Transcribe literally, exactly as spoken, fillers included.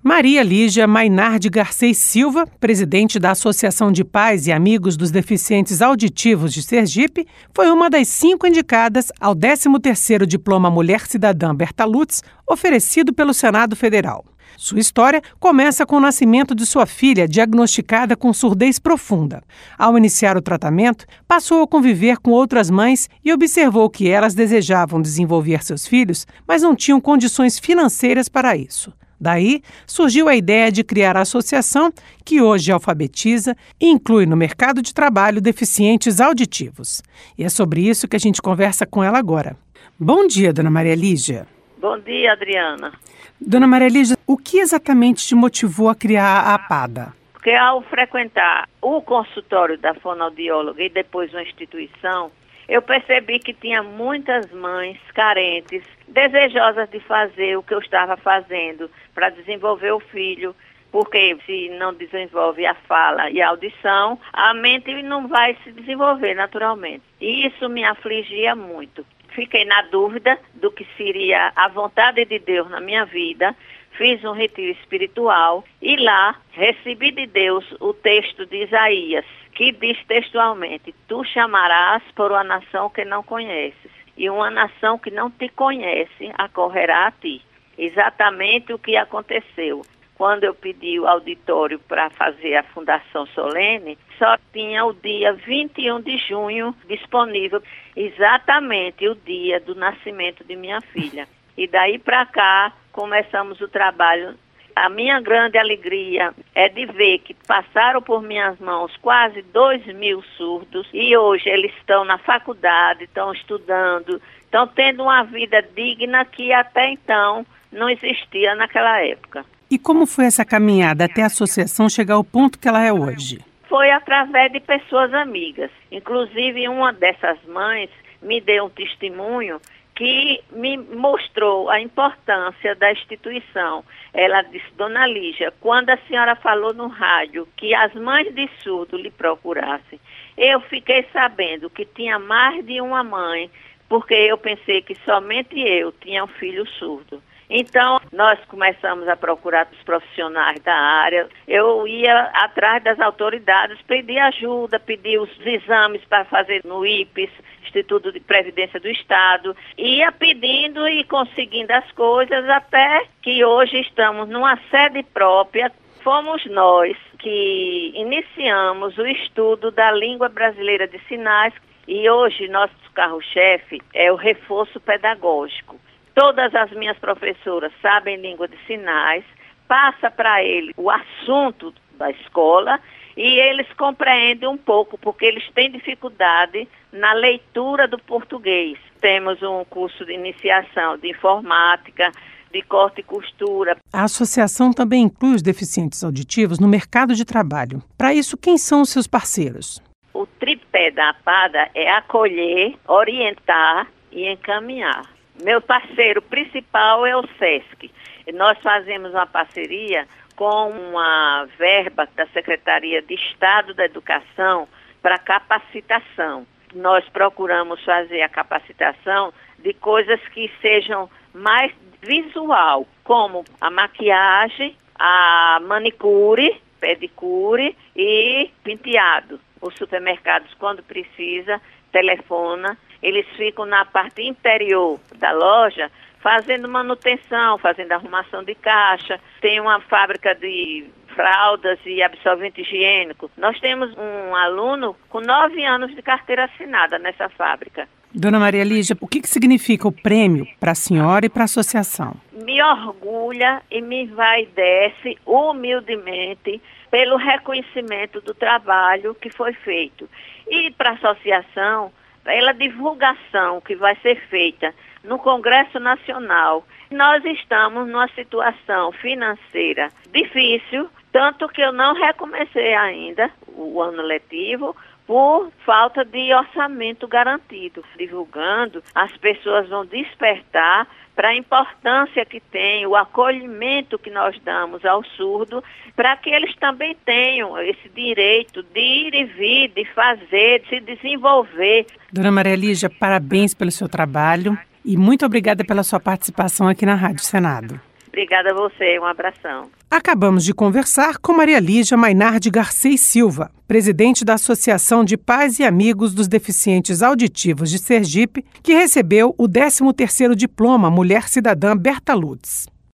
Maria Lígia Mainardi Garcês Silva, presidente da Associação de Pais e Amigos dos Deficientes Auditivos de Sergipe, foi uma das cinco indicadas ao décimo terceiro Diploma Mulher Cidadã Berta Lutz, oferecido pelo Senado Federal. Sua história começa com o nascimento de sua filha, diagnosticada com surdez profunda. Ao iniciar o tratamento, passou a conviver com outras mães e observou que elas desejavam desenvolver seus filhos, mas não tinham condições financeiras para isso. Daí, surgiu a ideia de criar a associação, que hoje alfabetiza e inclui no mercado de trabalho deficientes auditivos. E é sobre isso que a gente conversa com ela agora. Bom dia, dona Maria Lígia. Bom dia, Adriana. Dona Maria Lígia, o que exatamente te motivou a criar a APADA? Porque ao frequentar o consultório da fonoaudióloga e depois uma instituição, eu percebi que tinha muitas mães carentes, desejosas de fazer o que eu estava fazendo para desenvolver o filho, porque se não desenvolve a fala e a audição, a mente não vai se desenvolver naturalmente. E isso me afligia muito. Fiquei na dúvida do que seria a vontade de Deus na minha vida, fiz um retiro espiritual e lá recebi de Deus o texto de Isaías, que diz textualmente: tu chamarás por uma nação que não conheces, e uma nação que não te conhece acorrerá a ti. Exatamente o que aconteceu. Quando eu pedi o auditório para fazer a fundação solene, só tinha o dia vinte e um de junho disponível, exatamente o dia do nascimento de minha filha. E daí para cá começamos o trabalho. A minha grande alegria é de ver que passaram por minhas mãos quase dois mil surdos e hoje eles estão na faculdade, estão estudando, estão tendo uma vida digna que até então não existia naquela época. E como foi essa caminhada até a associação chegar ao ponto que ela é hoje? Foi através de pessoas amigas. Inclusive, uma dessas mães me deu um testemunho que me mostrou a importância da instituição. Ela disse: dona Lígia, quando a senhora falou no rádio que as mães de surdo lhe procurassem, eu fiquei sabendo que tinha mais de uma mãe, porque eu pensei que somente eu tinha um filho surdo. Então, nós começamos a procurar os profissionais da área. Eu ia atrás das autoridades, pedir ajuda, pedir os exames para fazer no I P E S, Instituto de Previdência do Estado. Ia pedindo e conseguindo as coisas até que hoje estamos numa sede própria. Fomos nós que iniciamos o estudo da língua brasileira de sinais e hoje nosso carro-chefe é o reforço pedagógico. Todas as minhas professoras sabem língua de sinais, passa para eles o assunto da escola e eles compreendem um pouco, porque eles têm dificuldade na leitura do português. Temos um curso de iniciação de informática, de corte e costura. A associação também inclui os deficientes auditivos no mercado de trabalho. Para isso, quem são os seus parceiros? O tripé da APADA é acolher, orientar e encaminhar. Meu parceiro principal é o SESC. Nós fazemos uma parceria com uma verba da Secretaria de Estado da Educação para capacitação. Nós procuramos fazer a capacitação de coisas que sejam mais visual, como a maquiagem, a manicure, pedicure e penteado. Os supermercados, quando precisa, telefona. Eles ficam na parte interior da loja fazendo manutenção, fazendo arrumação de caixa. Tem uma fábrica de fraldas e absorvente higiênico. Nós temos um aluno com nove anos de carteira assinada nessa fábrica. Dona Maria Lígia, o que, que significa o prêmio para a senhora e para a associação? Me orgulha e me envaidece humildemente pelo reconhecimento do trabalho que foi feito. E para a associação, pela divulgação que vai ser feita no Congresso Nacional. Nós estamos numa situação financeira difícil, tanto que eu não recomecei ainda o ano letivo por falta de orçamento garantido. Divulgando, as pessoas vão despertar para a importância que tem, o acolhimento que nós damos ao surdo, para que eles também tenham esse direito de ir e vir, de fazer, de se desenvolver. Dona Maria Lígia, parabéns pelo seu trabalho e muito obrigada pela sua participação aqui na Rádio Senado. Obrigada a você, um abração. Acabamos de conversar com Maria Lígia Mainardi Garcês Silva, presidente da Associação de Pais e Amigos dos Deficientes Auditivos de Sergipe, que recebeu o décimo terceiro Diploma Mulher Cidadã Berta Lutz.